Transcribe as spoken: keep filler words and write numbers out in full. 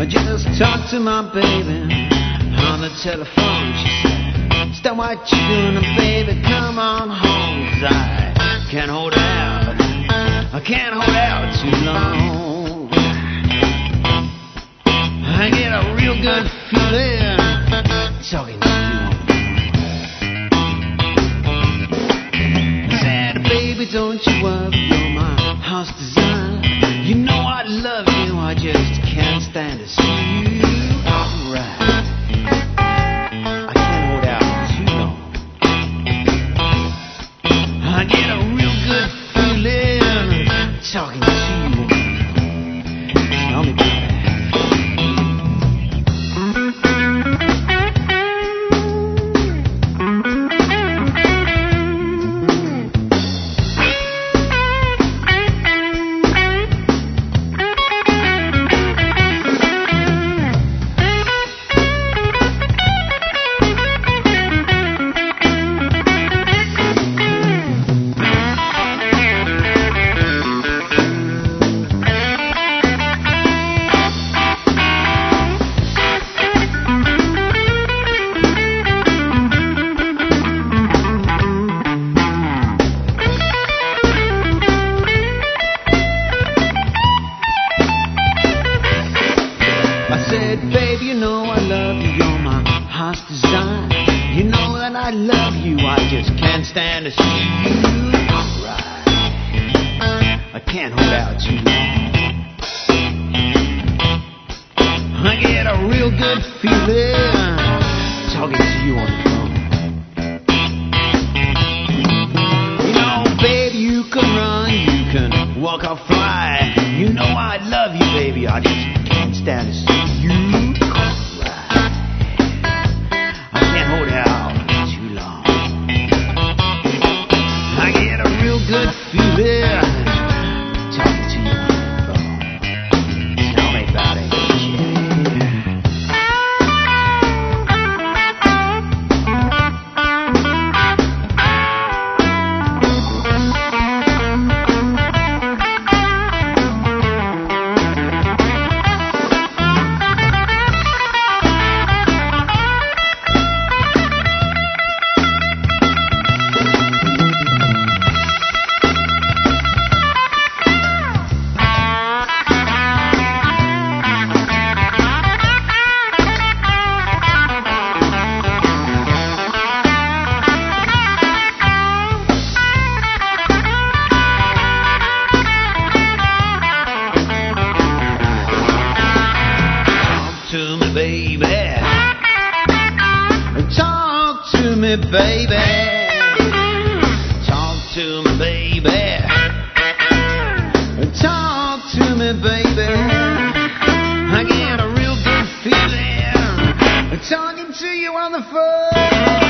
just talked to my baby on the telephone. She said, stop what you doing, baby, come on home, 'cause I can't hold out, I can't hold out too long. I get a real good feeling talking to you. I said, baby, don't you worry, you're my house designer. You know I love you, I just can't stand to see you. Alright, I can't hold out too long. I get a real good feeling talking to you. Tell me about it. Baby, you know I love you, you're my house design. You know that I love you, I just can't stand to see you. Alright, I can't hold out too long. I get a real good feeling talking to you on the phone. You know, baby, you can run, you can walk or fly. You know I love you, baby, I just can't stand to see you. Alright, I can't hold out too long. I get a real good feeling talking to you on the phone. Tell me about it, to me, baby. Talk to me, baby. Talk to me, baby. Talk to me, baby. I get a real good feeling talking to you on the phone.